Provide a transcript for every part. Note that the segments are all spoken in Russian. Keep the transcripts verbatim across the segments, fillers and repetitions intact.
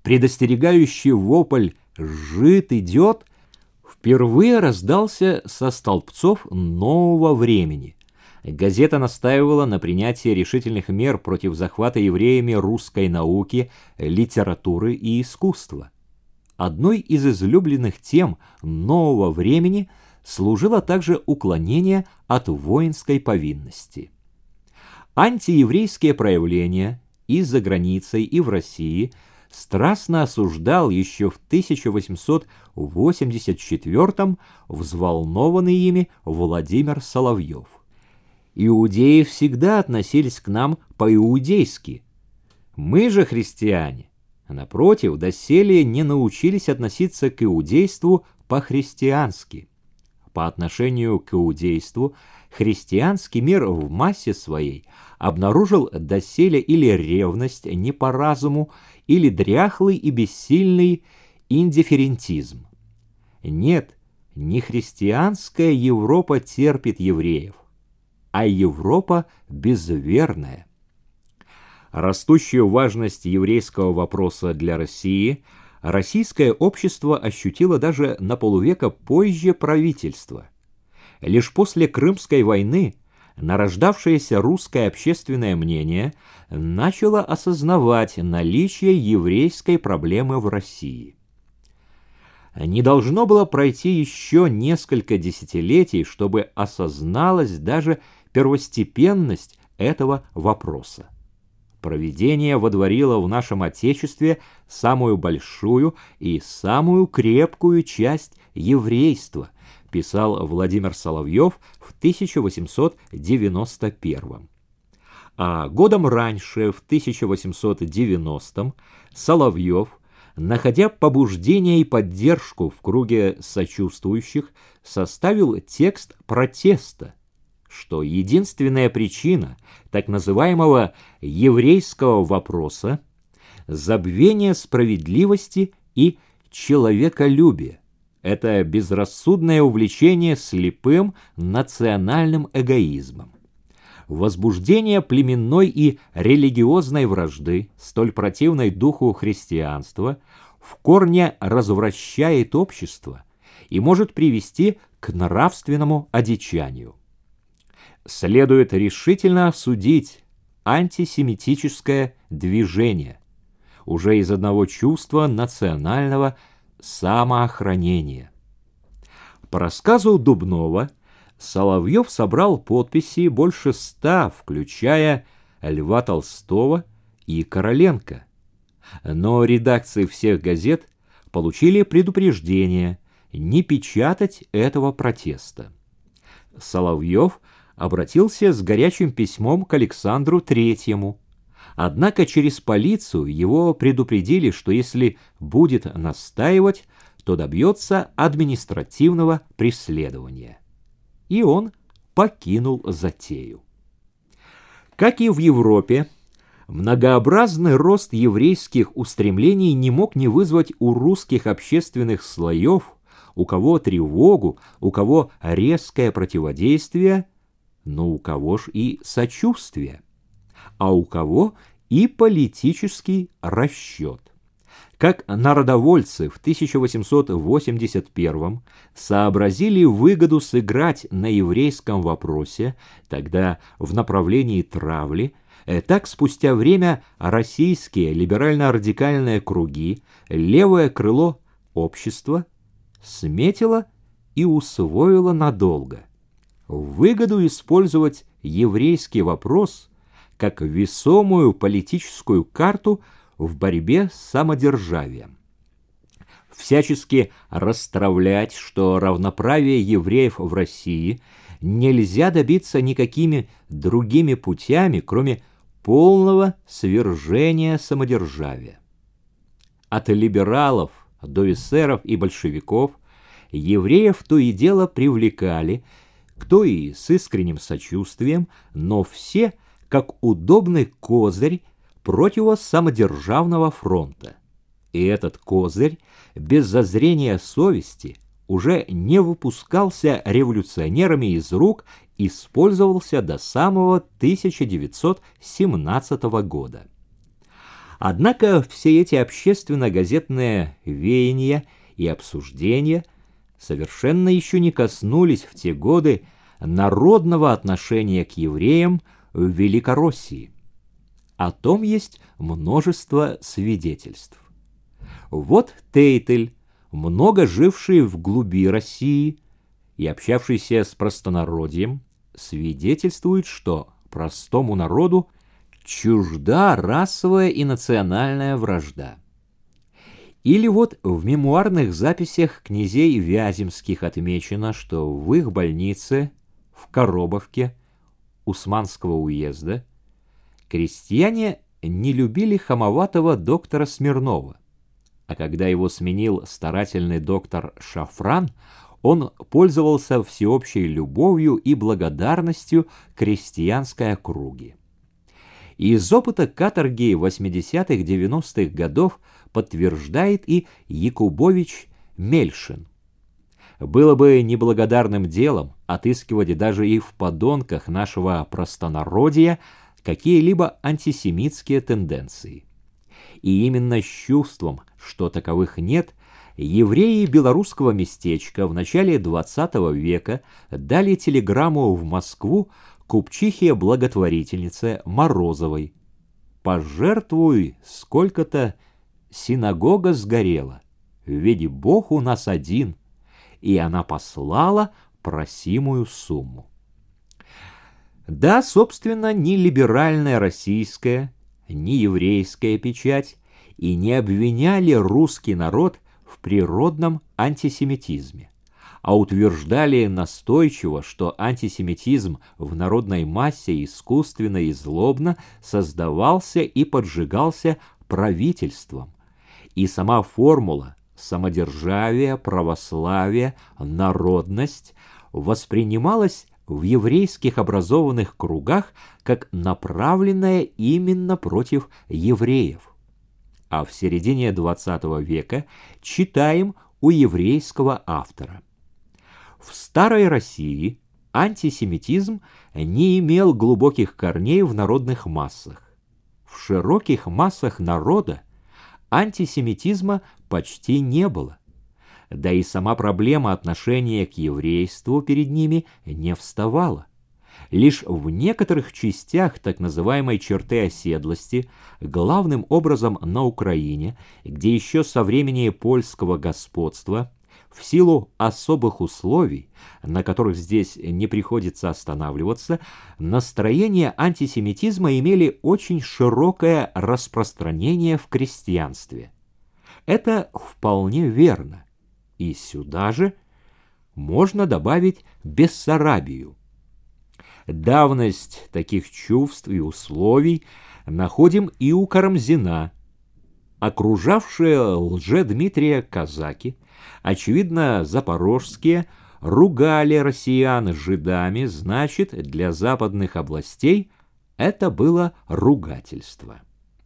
предостерегающий вопль «Жид идет» впервые раздался со столбцов нового времени. Газета настаивала на принятии решительных мер против захвата евреями русской науки, литературы и искусства. Одной из излюбленных тем нового времени служило также уклонение от воинской повинности. Антиеврейские проявления и за границей, и в России страстно осуждал еще в тысяча восемьсот восемьдесят четвёртом взволнованный ими Владимир Соловьев. Иудеи всегда относились к нам по-иудейски. Мы же, христиане, напротив, доселе не научились относиться к иудейству по-христиански. По отношению к иудейству христианский мир в массе своей обнаружил доселе или ревность не по разуму, или дряхлый и бессильный индифферентизм. Нет, не христианская Европа терпит евреев, а Европа безверная. Растущую важность еврейского вопроса для России российское общество ощутило даже на полувека позже правительства. Лишь после Крымской войны нарождавшееся русское общественное мнение начало осознавать наличие еврейской проблемы в России. Не должно было пройти еще несколько десятилетий, чтобы осозналась даже первостепенность этого вопроса. Провидение водворило в нашем Отечестве самую большую и самую крепкую часть еврейства, писал Владимир Соловьев в тысяча восемьсот девяносто первом. А годом раньше, в тысяча восемьсот девяностом, Соловьев, находя побуждение и поддержку в круге сочувствующих, составил текст протеста, что единственная причина так называемого еврейского вопроса – забвение справедливости и человеколюбия. Это безрассудное увлечение слепым национальным эгоизмом. Возбуждение племенной и религиозной вражды, столь противной духу христианства, в корне развращает общество и может привести к нравственному одичанию. Следует решительно осудить антисемитическое движение, уже из одного чувства национального самоохранения. По рассказу Дубнова, Соловьев собрал подписи больше ста, включая Льва Толстого и Короленко. Но редакции всех газет получили предупреждение не печатать этого протеста. Соловьев обратился с горячим письмом к Александру Третьему. Однако через полицию его предупредили, что если будет настаивать, то добьется административного преследования. И он покинул затею. Как и в Европе, многообразный рост еврейских устремлений не мог не вызвать у русских общественных слоев, у кого тревогу, у кого резкое противодействие, но у кого ж и сочувствие, а у кого и политический расчет. Как народовольцы в тысяча восемьсот восемьдесят первом сообразили выгоду сыграть на еврейском вопросе, тогда в направлении травли, так спустя время российские либерально-радикальные круги, левое крыло общества сметило и усвоило надолго выгоду использовать еврейский вопрос как весомую политическую карту в борьбе с самодержавием. Всячески растравлять, что равноправие евреев в России нельзя добиться никакими другими путями, кроме полного свержения самодержавия. От либералов до эсеров и большевиков евреев то и дело привлекали, кто и с искренним сочувствием, но все как удобный козырь противосамодержавного фронта. И этот козырь без зазрения совести уже не выпускался революционерами из рук, использовался до самого тысяча девятьсот семнадцатого года. Однако все эти общественно-газетные веяния и обсуждения совершенно еще не коснулись в те годы народного отношения к евреям в Великороссии. О том есть множество свидетельств. Вот Тейтель, много живший в глуби России и общавшийся с простонародьем, свидетельствует, что простому народу чужда расовая и национальная вражда. Или вот в мемуарных записях князей Вяземских отмечено, что в их больнице в Коробовке Усманского уезда крестьяне не любили хамоватого доктора Смирнова, а когда его сменил старательный доктор Шафран, он пользовался всеобщей любовью и благодарностью крестьянской округи. Из опыта каторги восьмидесятых-девяностых годов подтверждает и Якубович Мельшин. Было бы неблагодарным делом отыскивать даже и в подонках нашего простонародья какие-либо антисемитские тенденции. И именно с чувством, что таковых нет, евреи белорусского местечка в начале двадцатого века дали телеграмму в Москву купчихе-благотворительнице Морозовой: «Пожертвуй сколько-то, синагога сгорела, ведь Бог у нас один», и она послала просимую сумму. Да, собственно, ни либеральная российская, ни еврейская печать и не обвиняли русский народ в природном антисемитизме, а утверждали настойчиво, что антисемитизм в народной массе искусственно и злобно создавался и поджигался правительством, и сама формула самодержавие, православие, народность воспринималась в еврейских образованных кругах как направленная именно против евреев. А в середине двадцатого века читаем у еврейского автора: в старой России антисемитизм не имел глубоких корней в народных массах. В широких массах народа антисемитизма почти не было. Да и сама проблема отношения к еврейству перед ними не вставала. Лишь в некоторых частях так называемой черты оседлости, главным образом на Украине, где еще со времени польского господства, в силу особых условий, на которых здесь не приходится останавливаться, настроения антисемитизма имели очень широкое распространение в крестьянстве. Это вполне верно. И сюда же можно добавить Бессарабию. Давность таких чувств и условий находим и у Карамзина. Окружавшие Лжедмитрия казаки, очевидно запорожские, ругали россиян жидами, значит, для западных областей это было ругательство.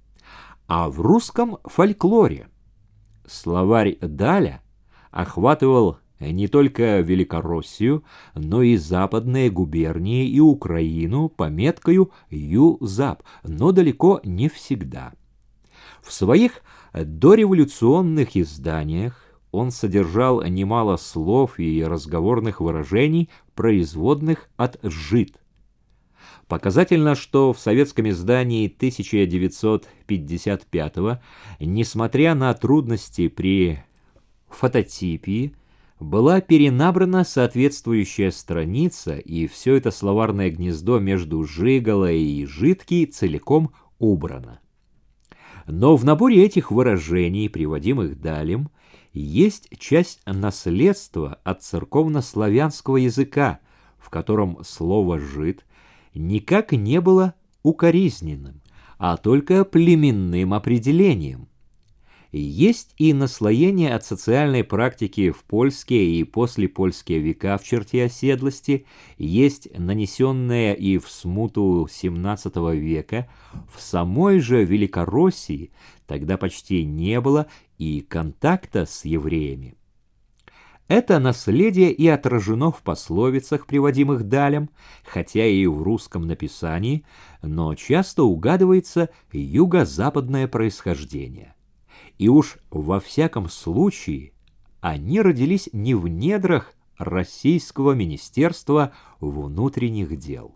А в русском фольклоре словарь Даля охватывал не только Великороссию, но и западные губернии и Украину пометкою «Ю-Зап», но далеко не всегда. В своих дореволюционных изданиях он содержал немало слов и разговорных выражений, производных от «жид». Показательно, что в советском издании тысяча девятьсот пятьдесят пятого, несмотря на трудности при фототипии, была перенабрана соответствующая страница, и все это словарное гнездо между «жигало» и «жидкий» целиком убрано. Но в наборе этих выражений, приводимых Далем, есть часть наследства от церковнославянского языка, в котором слово «жид» никак не было укоризненным, а только племенным определением. Есть и наслоение от социальной практики в польские и послепольские века в черте оседлости, есть нанесенное и в смуту семнадцатого века. В самой же Великороссии тогда почти не было и контакта с евреями. Это наследие и отражено в пословицах, приводимых Далем, хотя и в русском написании, но часто угадывается юго-западное происхождение. И уж во всяком случае они родились не в недрах Российского министерства внутренних дел.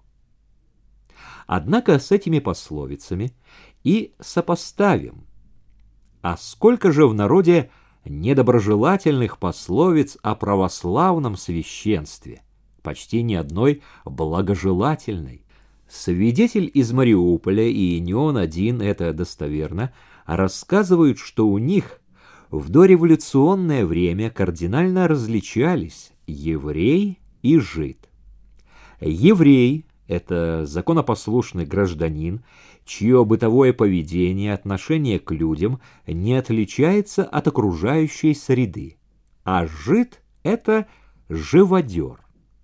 Однако с этими пословицами и сопоставим. А сколько же в народе недоброжелательных пословиц о православном священстве, почти ни одной благожелательной. Свидетель из Мариуполя, и не он один, это достоверно, рассказывают, что у них в дореволюционное время кардинально различались еврей и жид. Еврей – это законопослушный гражданин, чье бытовое поведение, отношение к людям не отличается от окружающей среды, а жид – это живодер.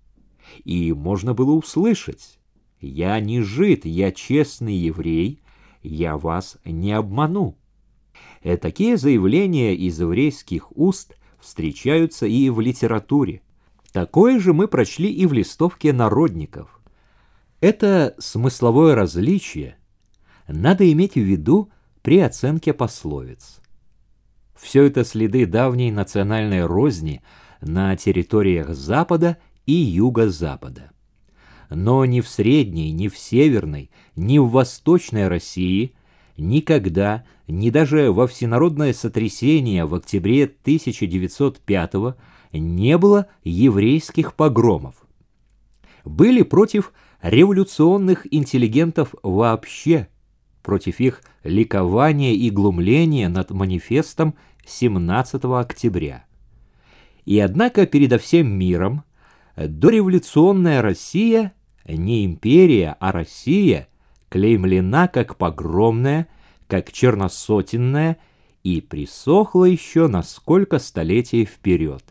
И можно было услышать: «Я не жид, я честный еврей, я вас не обману». И такие заявления из еврейских уст встречаются и в литературе. Такое же мы прочли и в листовке народников. Это смысловое различие надо иметь в виду при оценке пословиц. Все это следы давней национальной розни на территориях Запада и Юго-Запада. Но ни в Средней, ни в Северной, ни в Восточной России никогда, ни даже во всенародное сотрясение в октябре тысяча девятьсот пятого не было еврейских погромов. Были против революционных интеллигентов вообще, против их ликования и глумления над манифестом семнадцатого октября. И однако передо всем миром дореволюционная Россия, не империя, а Россия, клеймлена как погромная, как черносотенная и присохла еще на сколько столетий вперед.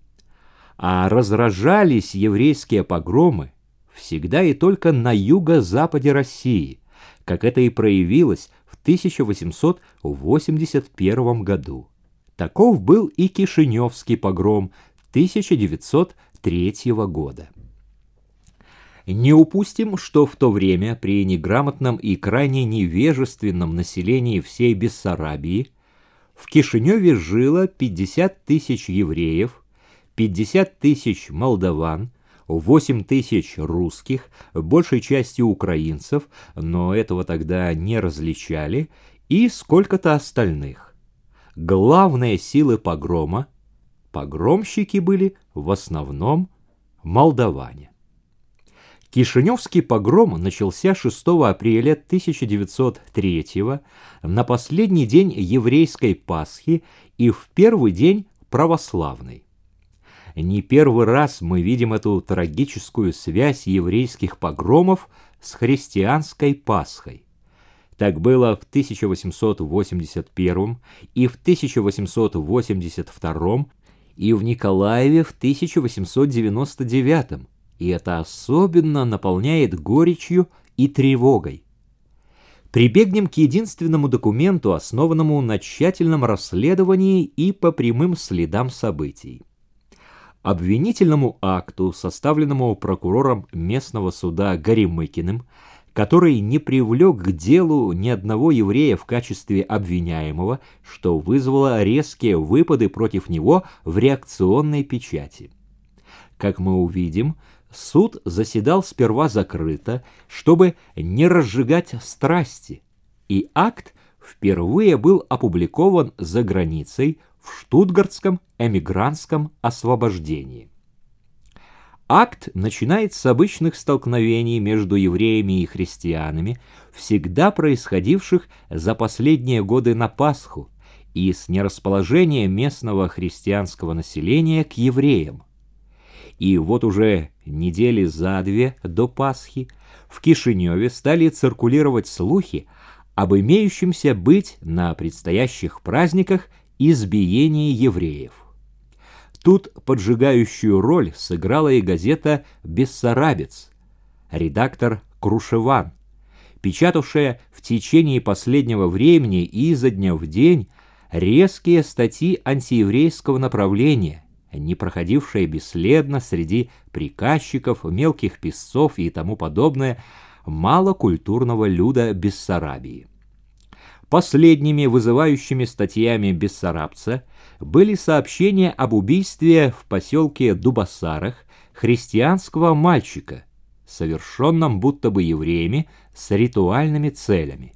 А разражались еврейские погромы всегда и только на юго-западе России, как это и проявилось в тысяча восемьсот восемьдесят первом году. Таков был и Кишиневский погром тысяча девятьсот третьего года. Не упустим, что в то время при неграмотном и крайне невежественном населении всей Бессарабии в Кишиневе жило пятьдесят тысяч евреев, пятьдесят тысяч молдаван, восемь тысяч русских, большей частью украинцев, но этого тогда не различали, и сколько-то остальных. Главные силы погрома, погромщики были в основном молдаване. Кишиневский погром начался шестого апреля тысяча девятьсот третьего, на последний день еврейской Пасхи и в первый день православной. Не первый раз мы видим эту трагическую связь еврейских погромов с христианской Пасхой. Так было в тысяча восемьсот восемьдесят первом и в тысяча восемьсот восемьдесят втором, и в Николаеве в тысяча восемьсот девяносто девятом, и это особенно наполняет горечью и тревогой. Прибегнем к единственному документу, основанному на тщательном расследовании и по прямым следам событий. Обвинительному акту, составленному прокурором местного суда Горемыкиным, который не привлек к делу ни одного еврея в качестве обвиняемого, что вызвало резкие выпады против него в реакционной печати. Как мы увидим, суд заседал сперва закрыто, чтобы не разжигать страсти, и акт впервые был опубликован за границей в Штутгартском эмигрантском освобождении. Акт начинает с обычных столкновений между евреями и христианами, всегда происходивших за последние годы на Пасху, и с нерасположения местного христианского населения к евреям. И вот уже недели за две до Пасхи в Кишиневе стали циркулировать слухи об имеющемся быть на предстоящих праздниках избиении евреев. Тут поджигающую роль сыграла и газета «Бессарабец», редактор Крушеван, печатавшая в течение последнего времени и изо дня в день резкие статьи антиеврейского направления, не проходившая бесследно среди приказчиков, мелких писцов и тому подобное малокультурного люда Бессарабии. Последними вызывающими статьями бессарабца были сообщения об убийстве в поселке Дубасарах христианского мальчика, совершенном будто бы евреями с ритуальными целями.